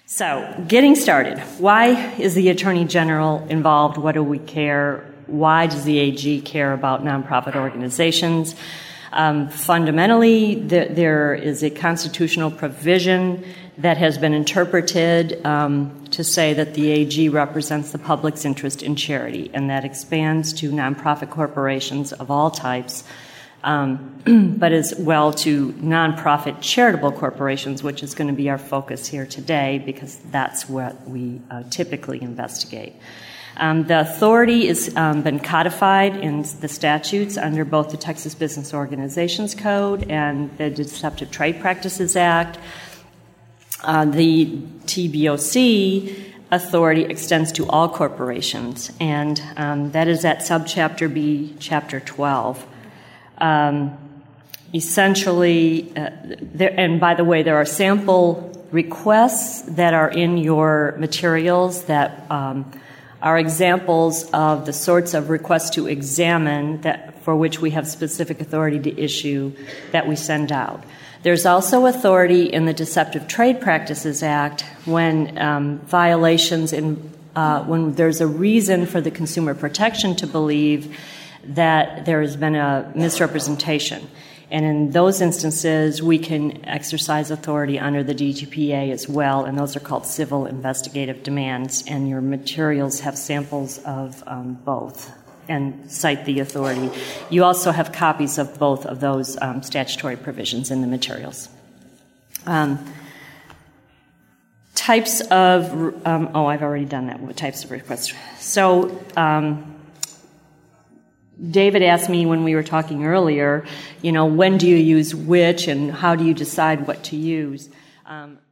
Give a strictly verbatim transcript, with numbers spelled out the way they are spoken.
So, getting started. Why is the Attorney General involved? What do we care? Why does the A G care about nonprofit organizations? Um, fundamentally, th- there is a constitutional provision that has been interpreted um, to say that the A G represents the public's interest in charity, and that expands to nonprofit corporations of all types, um, but as well to nonprofit charitable corporations, which is going to be our focus here today because that's what we uh, typically investigate. Um, the authority has um, been codified in the statutes under both the Texas Business Organizations Code and the Deceptive Trade Practices Act. Uh, the T B O C authority extends to all corporations, and um, that is at Subchapter B, Chapter twelve. Um, essentially, uh, there, and by the way, there are sample requests that are in your materials that um, are examples of the sorts of requests to examine that for which we have specific authority to issue that we send out. There's also authority in the Deceptive Trade Practices Act when um, violations in uh, when there's a reason for the consumer protection to believe that there has been a misrepresentation. And in those instances, we can exercise authority under the D T P A as well, and those are called civil investigative demands, and your materials have samples of um, both and cite the authority. You also have copies of both of those um, statutory provisions in the materials. Um, types of, um, oh, I've already done that, what types of requests. So, um, David asked me when we were talking earlier, you know, when do you use which and how do you decide what to use? Um,